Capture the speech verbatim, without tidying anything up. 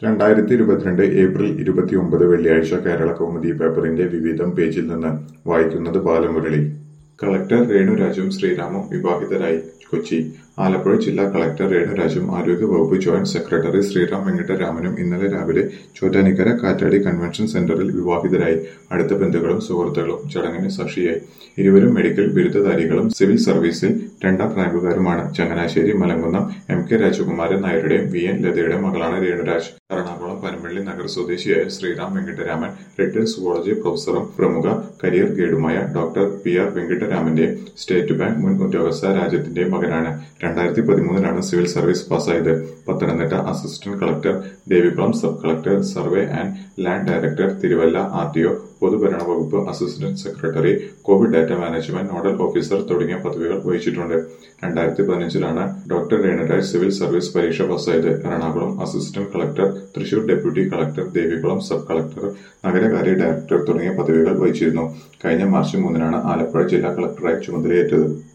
രണ്ടായിരത്തി ഇരുപത്തിരണ്ട് ഏപ്രിൽ ഇരുപത്തിയൊമ്പത് വെള്ളിയാഴ്ച കേരളകൗമുദി പേപ്പറിന്റെ വിവിധം പേജിൽ നിന്ന് വായിക്കുന്നത് ബാലമുരളി. കളക്ടർ രേണുരാജും ശ്രീറാമും വിവാഹിതരായി. കൊച്ചി ആലപ്പുഴ ജില്ലാ കളക്ടർ രേണുരാജും ആരോഗ്യവകുപ്പ് ജോയിന്റ് സെക്രട്ടറി ശ്രീറാം വെങ്കിട്ടരാമനും ഇന്നലെ രാവിലെ ചോറ്റാനിക്കര കാറ്റാടി കൺവെൻഷൻ സെന്ററിൽ വിവാഹിതരായി. അടുത്ത ബന്ധുക്കളും സുഹൃത്തുക്കളും ചടങ്ങിന് സാക്ഷിയായി. ഇരുവരും മെഡിക്കൽ ബിരുദധാരികളും സിവിൽ സർവീസിൽ രണ്ടാം റാങ്കുകാരുമാണ്. ചങ്ങനാശ്ശേരി മലങ്കുന്നം എം കെ രാജകുമാരൻ നായരുടെയും വി എൻ ലതയുടെയും മകളാണ് രേണുരാജ്. എറണാകുളം പനമ്പള്ളി നഗർ സ്വദേശിയായ ശ്രീറാം വെങ്കിട്ടരാമൻ റിട്ടയർഡ് സുവോളജി പ്രൊഫസറും പ്രമുഖ കരിയർ ഗൈഡുമായ ഡോക്ടർ പി ആർ വെങ്കിട്ടരാമന്റെയും സ്റ്റേറ്റ് ബാങ്ക് മുൻ ഉദ്യോഗസ്ഥ രാജ്യത്തിന്റെയും മകനാണ്. രണ്ടായിരത്തി പതിമൂന്നിലാണ് സിവിൽ സർവീസ് പാസ്സായത്. Pathanamthitta assistant collector, Devikulam sub collector, survey and land director, Thiruvalla R T O, പൊതുഭരണ വകുപ്പ് assistant secretary, Covid data management nodal officer തുടങ്ങിയ പദവികൾ വഹിച്ചിട്ടുണ്ട്. രണ്ടായിരത്തി പതിനഞ്ചിലാണ് ഡോക്ടർ രേണുരാജ് സിവിൽ സർവീസ് പരീക്ഷ പാസ്സായത്. Ernakulam assistant collector, Thrissur deputy collector, Devikulam sub collector, നഗരകാര്യ ഡയറക്ടർ തുടങ്ങിയ പദവികൾ വഹിച്ചിരുന്നു. കഴിഞ്ഞ മാർച്ച് മൂന്നിനാണ് ആലപ്പുഴ ജില്ലാ കളക്ടറായി ചുമതലയേറ്റത്.